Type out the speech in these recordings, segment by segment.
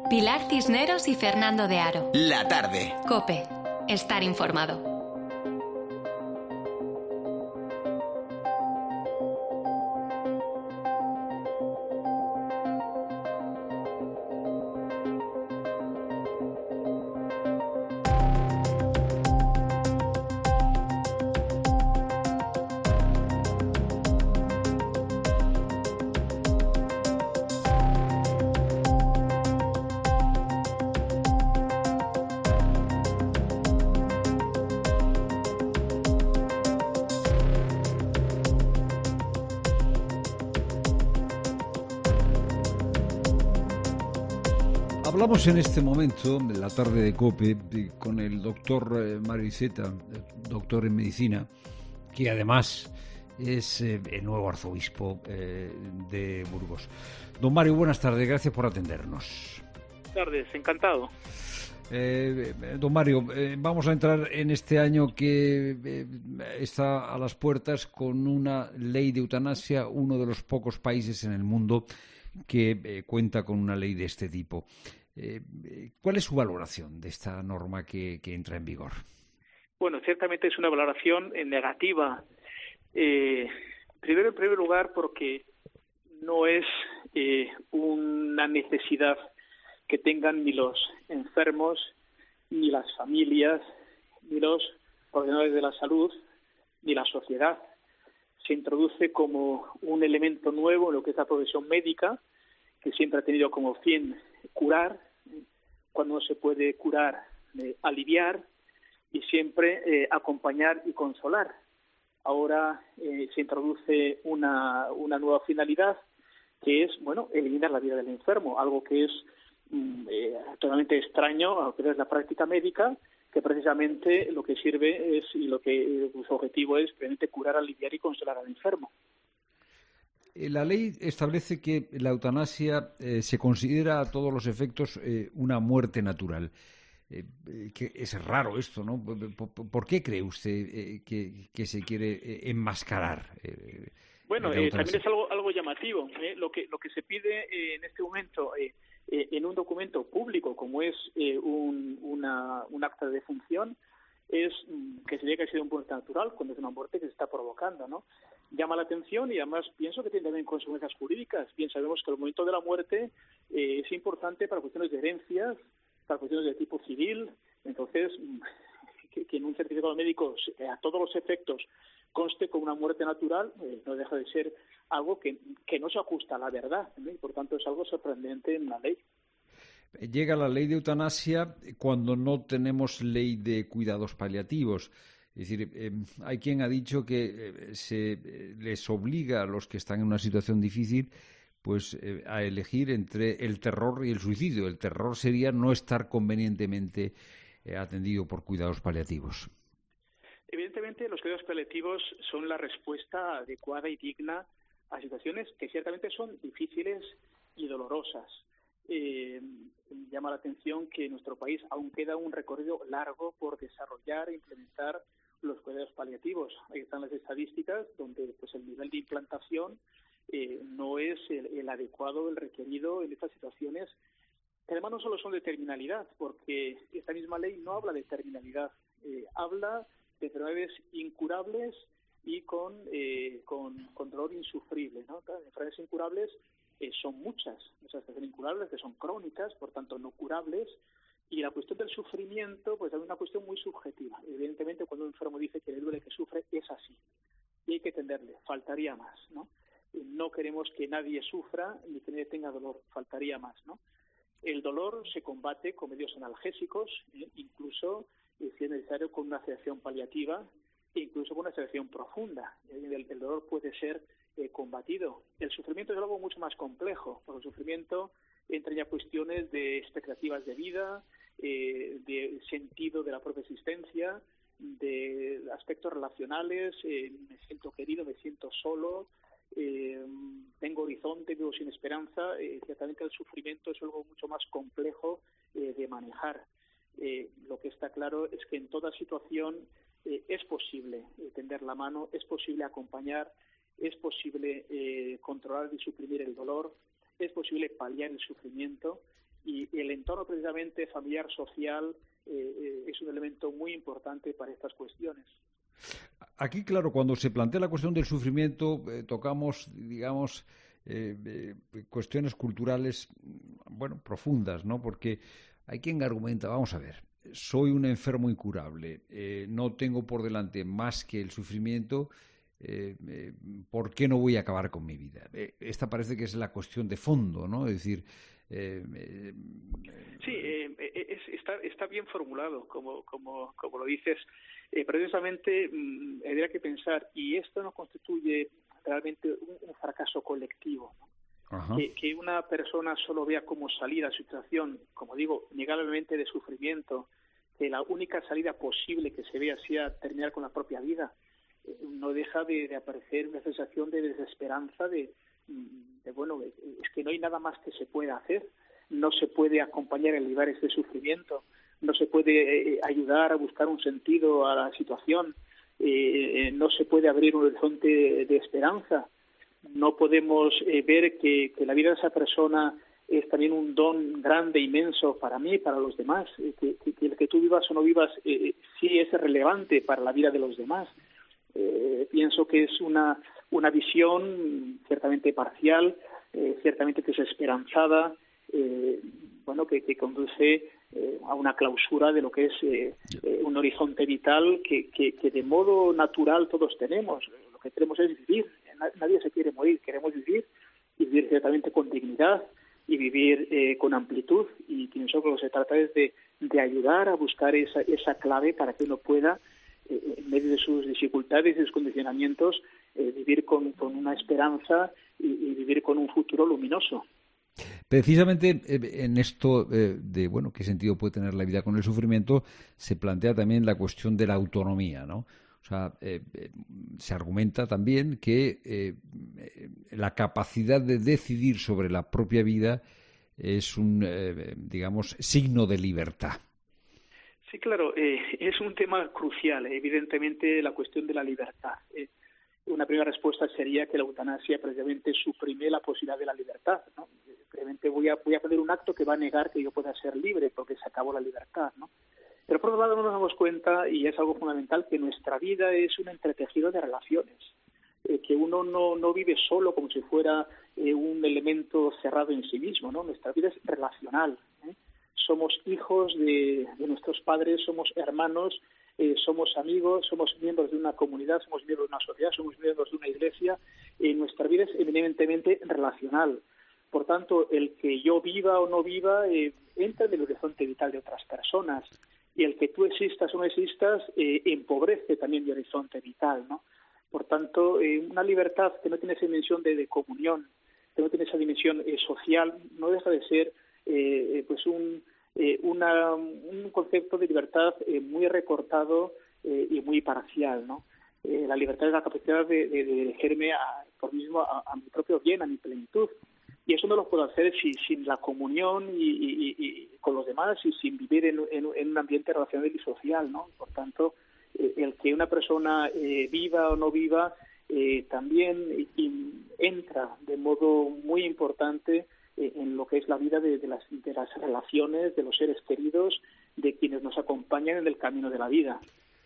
Pilar Cisneros y Fernando de Aro. La tarde. COPE. Estar informado. Hablamos en este momento, en la tarde de COPE, con el doctor Mario Iceta, doctor en medicina, que además es el nuevo arzobispo de Burgos. Don Mario, buenas tardes, gracias por atendernos. Buenas tardes, encantado. Don Mario, vamos a entrar en este año que está a las puertas con una ley de eutanasia, uno de los pocos países en el mundo que cuenta con una ley de este tipo. ¿Cuál es su valoración de esta norma que entra en vigor? Bueno, ciertamente es una valoración negativa. Primero, en primer lugar, porque no es una necesidad que tengan ni los enfermos, ni las familias, ni los profesionales de la salud, ni la sociedad. Se introduce como un elemento nuevo en lo que es la profesión médica, que siempre ha tenido como fin curar, cuando no se puede curar, aliviar, y siempre acompañar y consolar. Ahora se introduce una nueva finalidad, que es, eliminar la vida del enfermo, algo que es totalmente extraño a lo que es la práctica médica, que precisamente lo que sirve es, y lo que su objetivo es, precisamente curar, aliviar y consolar al enfermo. La ley establece que la eutanasia se considera a todos los efectos una muerte natural. Que es raro esto, ¿no? ¿Por qué cree usted que se quiere enmascarar? También es algo llamativo. Lo que se pide en este momento en un documento público, como es un acta de defunción, es que se diga que ha sido una muerte natural cuando es una muerte que se está provocando, ¿no? Llama la atención y además pienso que tiene también consecuencias jurídicas. Bien sabemos que el momento de la muerte es importante para cuestiones de herencias, para cuestiones de tipo civil. Entonces, que en un certificado médico a todos los efectos conste con una muerte natural no deja de ser algo que no se ajusta a la verdad, ¿no? Y por tanto es algo sorprendente en la ley. Llega la ley de eutanasia cuando no tenemos ley de cuidados paliativos. Es decir, hay quien ha dicho que se les obliga a los que están en una situación difícil pues a elegir entre el terror y el suicidio. El terror sería no estar convenientemente atendido por cuidados paliativos. Evidentemente, los cuidados paliativos son la respuesta adecuada y digna a situaciones que ciertamente son difíciles y dolorosas. Llama la atención que en nuestro país aún queda un recorrido largo por desarrollar e implementar los cuidados paliativos. Ahí están las estadísticas donde pues el nivel de implantación no es el adecuado, el requerido en estas situaciones. Además, no solo son de terminalidad, porque esta misma ley no habla de terminalidad, habla de enfermedades incurables y con dolor insufrible, ¿no? Las enfermedades incurables son muchas, esas que son incurables, que son crónicas, por tanto no curables, y la cuestión del sufrimiento pues es una cuestión muy subjetiva. Evidentemente, cuando un enfermo dice que le duele, que sufre, es así, y hay que entenderle, faltaría más, ¿no? No queremos que nadie sufra ni que nadie tenga dolor, faltaría más, ¿no? El dolor se combate con medios analgésicos, incluso si es necesario con una sedación paliativa e incluso con una sedación profunda. El dolor puede ser combatido. El sufrimiento es algo mucho más complejo, porque el sufrimiento entra ya cuestiones de expectativas de vida, de sentido de la propia existencia, de aspectos relacionales, me siento querido, me siento solo, tengo horizonte, vivo sin esperanza. Ciertamente el sufrimiento es algo mucho más complejo de manejar. Lo que está claro es que en toda situación es posible tender la mano, es posible acompañar, es posible controlar y suprimir el dolor, es posible paliar el sufrimiento Y el entorno precisamente familiar, social, es un elemento muy importante para estas cuestiones. Aquí, claro, cuando se plantea la cuestión del sufrimiento, tocamos, digamos, cuestiones culturales, bueno, profundas, ¿no? Porque hay quien argumenta, vamos a ver, soy un enfermo incurable, no tengo por delante más que el sufrimiento, ¿por qué no voy a acabar con mi vida? Esta parece que es la cuestión de fondo, ¿no? Es decir, sí, está bien formulado, como lo dices. Precisamente habría que pensar, y esto no constituye realmente un fracaso colectivo, ¿no? Que una persona solo vea como salida a su situación, como digo, innegablemente de sufrimiento, que la única salida posible que se vea sea terminar con la propia vida, no deja de aparecer una sensación de desesperanza, bueno, es que no hay nada más que se pueda hacer, no se puede acompañar en aliviar este sufrimiento, no se puede ayudar a buscar un sentido a la situación, no se puede abrir un horizonte de esperanza, no podemos ver que la vida de esa persona es también un don grande, inmenso para mí, para los demás, que el que tú vivas o no vivas sí es relevante para la vida de los demás. Pienso que es una visión ciertamente parcial, ciertamente desesperanzada, bueno, que conduce a una clausura de lo que es un horizonte vital que de modo natural todos tenemos. Lo que queremos es vivir. Nadie se quiere morir, queremos vivir y vivir ciertamente con dignidad y vivir con amplitud. Y pienso que lo que se trata es de ayudar a buscar esa clave para que uno pueda, en medio de sus dificultades y sus condicionamientos, vivir con una esperanza y vivir con un futuro luminoso. Precisamente en esto de, bueno, qué sentido puede tener la vida con el sufrimiento, se plantea también la cuestión de la autonomía, ¿no? O sea, se argumenta también que la capacidad de decidir sobre la propia vida es un, digamos, signo de libertad. Sí, claro, es un tema crucial, evidentemente, la cuestión de la libertad. Una primera respuesta sería que la eutanasia precisamente suprime la posibilidad de la libertad, ¿no? Precisamente voy a poner un acto que va a negar que yo pueda ser libre porque se acabó la libertad, ¿no? Pero por otro lado nos damos cuenta, y es algo fundamental, que nuestra vida es un entretejido de relaciones, que uno no vive solo como si fuera un elemento cerrado en sí mismo, ¿no? Nuestra vida es relacional, ¿eh? Somos hijos de nuestros padres, somos hermanos, somos amigos, somos miembros de una comunidad, somos miembros de una sociedad, somos miembros de una iglesia. Nuestra vida es eminentemente relacional. Por tanto, el que yo viva o no viva entra en el horizonte vital de otras personas. Y el que tú existas o no existas empobrece también el horizonte vital, ¿no? Por tanto, una libertad que no tiene esa dimensión de comunión, que no tiene esa dimensión social, no deja de ser pues un concepto de libertad muy recortado y muy parcial, ¿no? La libertad es la capacidad de elegirme por mí mismo a mi propio bien, a mi plenitud. Y eso no lo puedo hacer sin la comunión y con los demás y sin vivir en un ambiente relacional y social, ¿no? Por tanto, el que una persona viva o no viva también entra de modo muy importante en lo que es la vida de las relaciones, de los seres queridos, de quienes nos acompañan en el camino de la vida.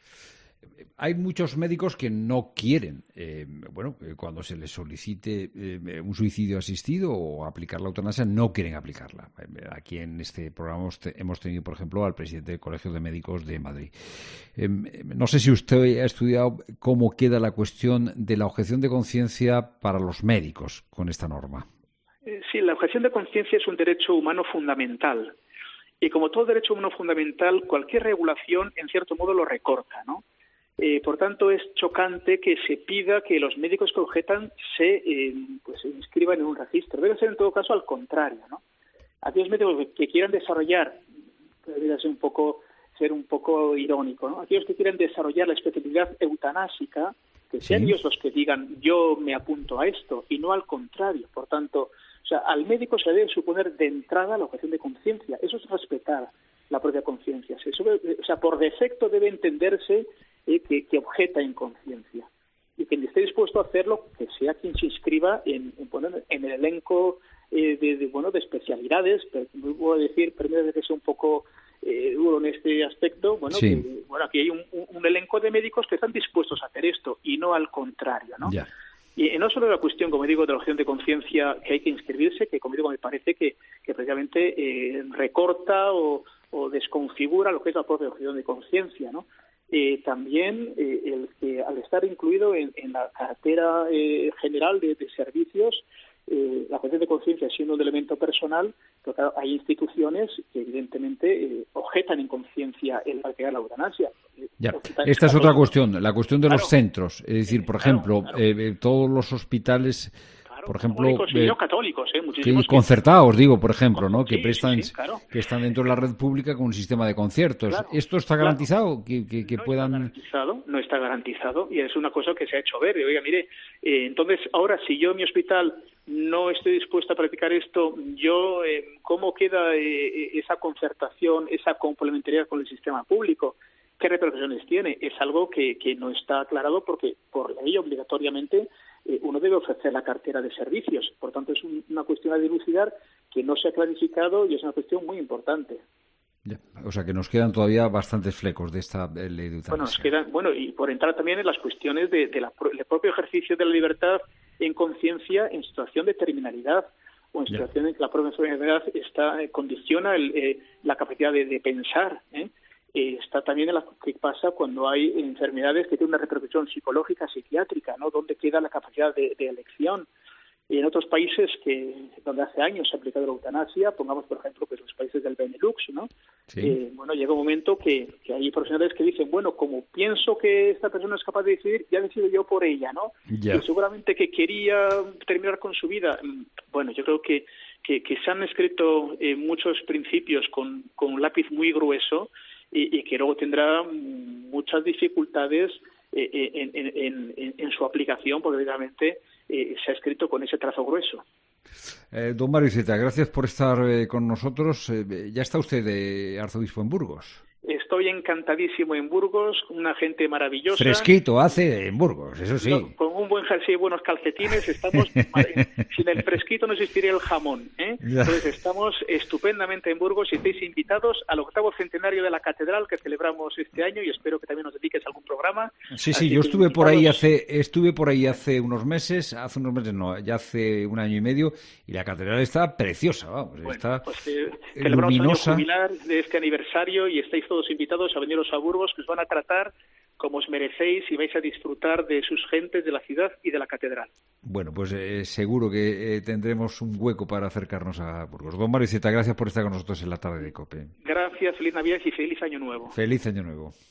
Hay muchos médicos que no quieren, cuando se les solicite un suicidio asistido o aplicar la eutanasia, no quieren aplicarla. Aquí en este programa hemos tenido, por ejemplo, al presidente del Colegio de Médicos de Madrid. No sé si usted ha estudiado cómo queda la cuestión de la objeción de conciencia para los médicos con esta norma. Sí, la objeción de conciencia es un derecho humano fundamental. Y como todo derecho humano fundamental, cualquier regulación, en cierto modo, lo recorta, ¿no? Por tanto, es chocante que se pida que los médicos que objetan se inscriban en un registro. Debe ser, en todo caso, al contrario, ¿no? Aquellos médicos que quieran desarrollar, debería ser un poco irónico, ¿no? Aquellos que quieran desarrollar la especialidad eutanásica, que sean ellos los que digan yo me apunto a esto y no al contrario. Por tanto, al médico se debe suponer de entrada la objeción de conciencia. Eso es respetar la propia conciencia. Por defecto debe entenderse que objeta en conciencia y quien esté dispuesto a hacerlo, que sea quien se inscriba en el elenco de especialidades, pero puedo decir, primero que sea un poco duro en este aspecto, sí. Aquí hay un elenco de médicos que están dispuestos a hacer esto y no al contrario, ¿no? Ya. Y no solo la cuestión, como digo, de la objeción de conciencia que hay que inscribirse, que como digo, me parece que precisamente recorta o desconfigura lo que es la propia objeción de conciencia, ¿no? También el que al estar incluido en la cartera general de servicios, la objeción de conciencia siendo un elemento personal, pero claro, hay instituciones que evidentemente objetan en conciencia el practicar la eutanasia. Ya. Esta es otra cuestión, la cuestión de los centros. Es decir, por ejemplo, todos los hospitales, por ejemplo, católicos, concertados, digo, por ejemplo, ¿no? Que prestan, claro. que están dentro de la red pública con un sistema de conciertos. Claro, ¿Esto está garantizado? Que no puedan... No está garantizado, y es una cosa que se ha hecho ver. Oiga, mire, entonces ahora si yo en mi hospital no estoy dispuesto a practicar esto, yo ¿cómo queda esa concertación, esa complementariedad con el sistema público? ¿Qué repercusiones tiene? Es algo que no está aclarado porque por ley obligatoriamente uno debe ofrecer la cartera de servicios. Por tanto, es una cuestión a dilucidar que no se ha clarificado y es una cuestión muy importante. Ya. O sea, que nos quedan todavía bastantes flecos de esta ley de eutanasia. Y por entrar también en las cuestiones del propio ejercicio de la libertad en conciencia en situación de terminalidad o en situación en que la propia enfermedad condiciona la capacidad de pensar, está también en lo que pasa cuando hay enfermedades que tienen una repercusión psicológica, psiquiátrica, ¿no? ¿Dónde queda la capacidad de elección? Y en otros países donde hace años se ha aplicado la eutanasia, pongamos por ejemplo pues los países del Benelux, ¿no? Sí. Llega un momento que hay profesionales que dicen, bueno, como pienso que esta persona es capaz de decidir, ya decido yo por ella, ¿no? Ya. Y seguramente que quería terminar con su vida. Bueno, yo creo que se han escrito muchos principios con un lápiz muy grueso y que luego tendrá muchas dificultades en su aplicación, porque realmente se ha escrito con ese trazo grueso. Don Mario Iceta, gracias por estar con nosotros. Ya está usted arzobispo en Burgos. Estoy encantadísimo en Burgos, una gente maravillosa. Fresquito hace en Burgos, eso sí. Con un buen jersey y buenos calcetines estamos... Sin el fresquito no existiría el jamón, Entonces estamos estupendamente en Burgos y estáis invitados al 8º centenario de la Catedral que celebramos este año y espero que también nos dediques a algún programa. Sí, yo estuve por ahí hace unos meses, ya hace un año y medio, y la Catedral está preciosa, vamos, está celebramos luminosa. El año jubilar de este aniversario y estáis todos invitados a veniros a Burgos, que os van a tratar como os merecéis y vais a disfrutar de sus gentes, de la ciudad y de la catedral. Bueno, pues seguro que tendremos un hueco para acercarnos a Burgos. Don Mario Iceta, gracias por estar con nosotros en la tarde de COPE. Gracias, feliz Navidad y feliz Año Nuevo. Feliz Año Nuevo.